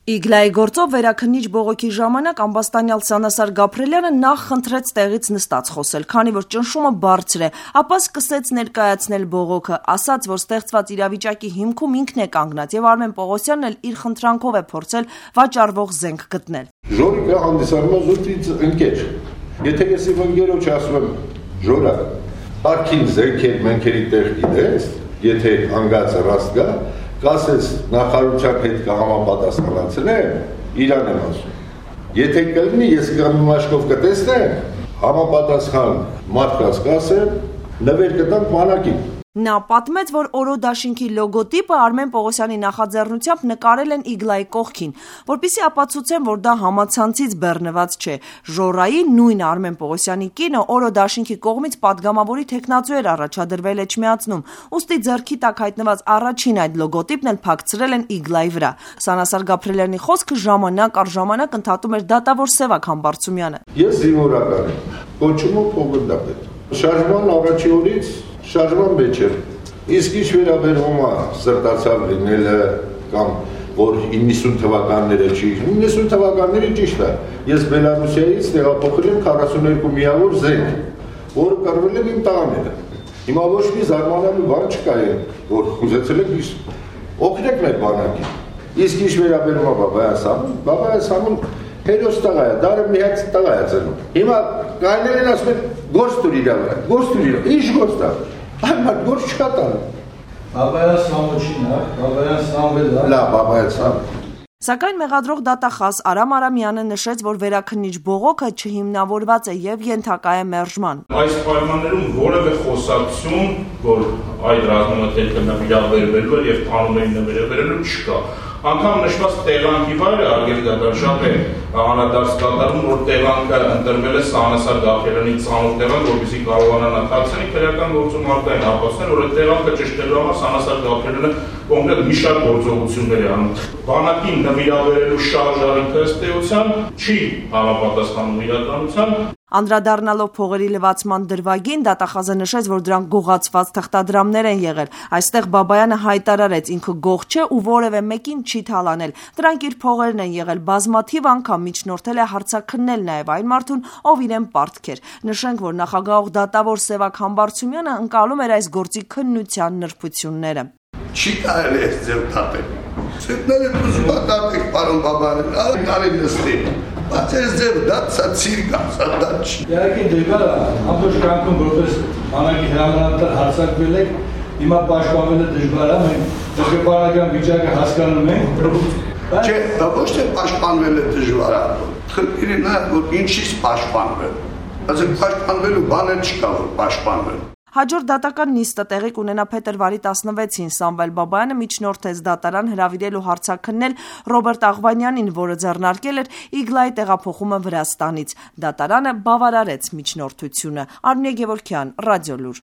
Իգլայի գործով վերաքննիչ բողոքի ժամանակ ամբաստանյալ Սանասար Գաբրելյանը նախ խնդրեց տեղից նստած խոսել, քանի որ ճնշումը բարձր է, ապա սկսեց ներկայացնել բողոքը, ասաց, որ ստեղծված իրավիճակի հիմքում ինքն է կանգնած եւ Արմեն Պողոսյանն էլ իր խնդրանքով է փորձել վաճառվող զենք գտնել։ Ժորիկը հանդիսանում է զուտից ընկեր։ Եթե ես իմ ընկերոջ ասում եմ, Ժորա, արքին զենքեր մենքերի տեղ գիտես, եթե հանգածը ռաստ գա, կասես նախարարության հետ կհամապատասխանացնեմ, իրան եմ ասում։ Եթե կլինի, ես կամաշկով կտեսնեմ, համապատասխան մարդկանց կասեմ, նվեր կտանք բանակին։ Նա պատմեց, որ Օրո դաշինքի լոգոտիպը Արմեն Պողոսյանի նախաձեռնությամբ նկարել են իգլայի կողքին, որպեսզի ապացուցեն, որ դա համացանցից բեռնված չէ։ Ժորայի նույն Արմեն Պողոսյանի կինը Օրո դաշինքի կողմից պատգամավորի թեկնածու էր առաջադրվել Էջմիածնում, ուստի ձեռքի տակ հայտնված առաջին այդ լոգոտիպն էլ փակցրել են իգլայի վրա։ Սանասար Գաբրելյանի խոսքը ժամանակ առ ժամանակ ընդհատում էր դատավոր Սևակ Համբարձումյանը։ Ես զինվորական եմ, կոչում եմ փոխգնդապետ։ Շարժման առաջի օրից շարժման մեջ եմ, իսկ ինչ վերաբերում է սրտացավ լինելը կամ որ 90 թվականները չի, 90 թվականները ճիշտ է, ես Բելարուսիայից տեղափոխել եմ 42 միավոր զենք, որը կրվել են իմ տղաները, հիմա ոչ մի զարմանալու բան չկա են, որ խուզեցել եք օգնեք մեր բանակին, իսկ ինչ վերաբերում է Բաբայան Սամուն հերոս տղա է, դարը մի հատ տղա է ծնում, հիմա կանել են ասում են գործ տուր իրա վրա, գործ տուր իրա, ինչ գործ տա, այլ մարդ գործ չկա տանը։ Բաբայան Սամոչին է, Բաբայան Սամվել է։ Լա, Բաբայան Սամվել։ Սակայն մեղադրող դատախազ Արամ Արամյանը նշեց, որ վերաքննիչ բողոքը չհիմնավորված է եւ ենթակա է մերժման։ Այս պայմաններում որևէ խոսակցություն, որ այդ ռազմամթերքը նվիրաբերվելու է եւ կանոնային նվիրաբերելու չկա։ Անգամ նշված տեղանքի վայրը արգելի դատարան շատ է անդրադարձ կատարում, որ տեղանքը ընտրվել է Սանասար Գաբրելյանի ցանոթ տեղանք, որպեսզի կարողանան ընթացնել քրեական գործում արտային ապացուցել, որ այդ տեղանքը ճշտելու համար Սանասար Գաբրելյանը կոնկրետ մի շարք գործողություններ է անում։ Բանակին նվիրաբերելու շարժարինքը ըստ էության չի համապատասխանում իրականության։ Անդրադառնալով փողերի լվացման դրվագին, դատախազը նշեց, որ դրանք գողացված թղթադրամներ են եղել։ Այստեղ Բաբայանը հայտարարեց, ինքը գող չէ ու որևէ մեկին չի թալանել։ Դրանք իր փողերն են եղել, բազմաթիվ անգամ միջնորդել է հարցաքննել նաև այն մարդուն, ով իրեն պարտք էր։ Նշենք, որ նախագահող դատավոր Սևակ Համբարձումյանը ընկալում էր այս գործի քննության նրբությունները։ Չի կարելի է ձեր դատել։ Սերտները դուզում դատեք, պարոն Բաբայան, արի նստին։ Բայց ես ձեր դատսա ցիրկա, սա դատ չի։ Իհարկե դժվար է, ամբողջ կյանքում որպես բանակի հրամանատար հարձակվել եք, հիմա պաշտպանվելը դժվար է, մենք դժվարական վիճակը հասկանում ենք։ Չէ, դա ոչ թե պաշտպանվելը դժվար է, խնդիրը նա որ ինչից պաշտպանվել։ Այսինքն պաշտպանվելու բանը չկա որ պաշտպանվել։ Հաջորդ դատական նիստը տեղի կունենա փետրվարի 16-ին։ Սամվել Բաբայանը միջնորդեց դատարան հրավիրել ու հարցաքննել Ռոբերտ Աղվանյանին, որը ձեռնարկել էր իգլայի տեղափոխումը Վրաստանից։ Դատարանը բավարարեց միջնորդությունը։ Արմինե Գևորգյան, Ռադիոլուր։